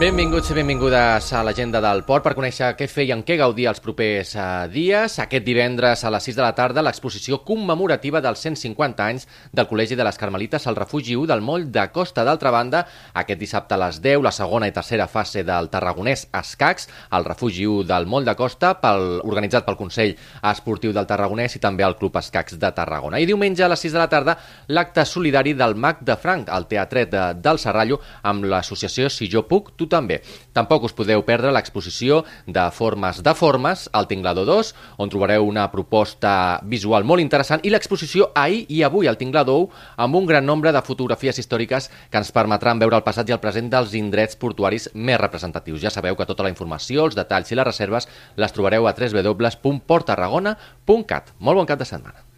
Benvinguts i benvingudes a l'agenda del Port per conèixer què fer i en què gaudir els propers dies. Aquest divendres a les 6 de la tarda l'exposició commemorativa dels 150 anys del Col·legi de les Carmelites al Refugi 1 del Moll de Costa. D'altra banda, aquest dissabte a les 10, la segona i tercera fase del Tarragonès Escacs al Refugi 1 del Moll de Costa, organitzat pel Consell Esportiu del Tarragonès i també el Club Escacs de Tarragona. I diumenge a les 6 de la tarda l'acte solidari del Mag de Franc al Teatret del Serrallo amb l'associació Si jo puc, tu també. Tampoc us podeu perdre l'exposició de Formes, al Tinglador 2, on trobareu una proposta visual molt interessant, i l'exposició Ahir i Avui al Tinglador 1, amb un gran nombre de fotografies històriques que ens permetran veure el passat i el present dels indrets portuaris més representatius. Ja sabeu que tota la informació, els detalls i les reserves les trobareu a www.porttarragona.cat. Molt bon cap de setmana.